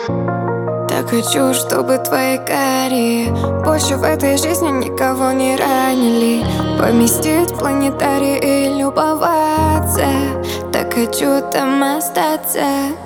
Так хочу, чтобы твои карие больше в этой жизни никого не ранили. Поместить в планетарий и любоваться. Так хочу там остаться.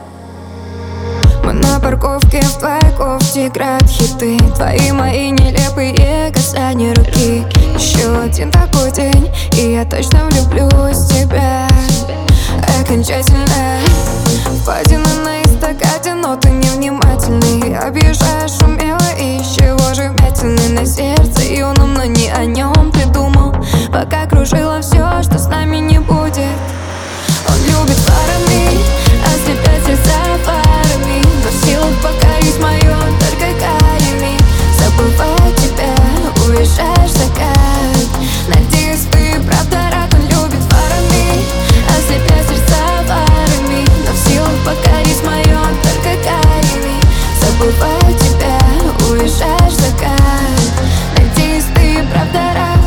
Мы на парковке в твоей кофте играют хиты. Твои мои нелепые касания руки. Еще один такой день, и я точно влюблюсь в тебя окончательно. Впадина на эстакаде, но ты невнимательный. Объезжаешь умело, и из чего же вмятины на сердце юном, но не о нем придумал. Пока кружила все, что с нами не будет. Он любит фарами, ослепят сердца фарами, но в силах покорить мое только карими. Забываю тебя, уезжаешь в закат. Надеюсь, ты правда рад. Он любит фарами, ослепят сердца фарами, но в силах покорить мое только карими. Забываю тебя, уезжаешь в закат. Надеюсь, ты правда рад.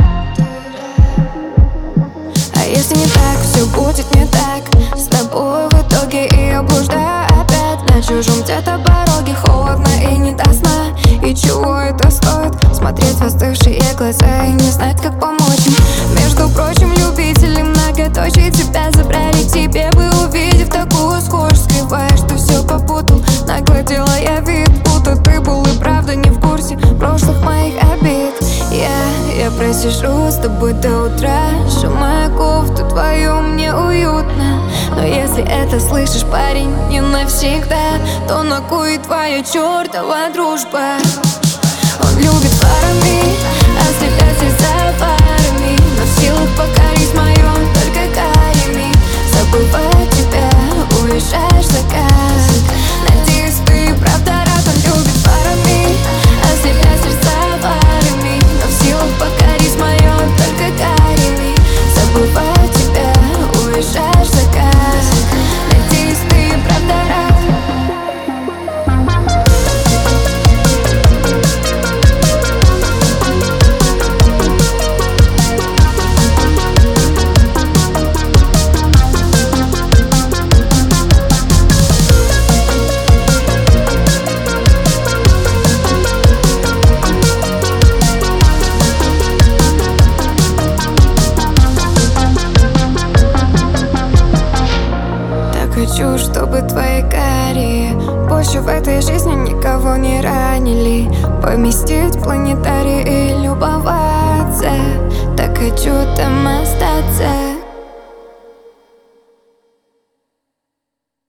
А если не так, все будет не так. С тобой в итоге и я блуждаю опять на чужом где-то пороге. Холодно и не до сна. И чего это стоит? Смотреть в остывшие глаза и не знать, как помочь им. Между прочим, любители многоточий тебя забрали. Тебе бы, увидев такую схожесть, скрываешь, что все попутал. Нагладила я вид, будто ты был и правда не в курсе прошлых моих обид. Я просижу с тобой до утра, сжимая кофту твою, мне уютно. Но если это слышишь, парень, не навсегда, то на кой твоя чертова дружба? Он любит фарами, ослепят сердца фарами, но в силах покорить мое только карими. Забываю тебя, уезжаешь в закат. Надеюсь, ты правда рад. Он любит фарами, ослепят сердца фарами, но в силах покорить мое только карими. Забываю тебя, уезжаешь в закат. Надеюсь, ты правда рад. Хочу, чтобы твои карие больше в этой жизни никого не ранили. Поместить в планетарий и любоваться. Так хочу там остаться.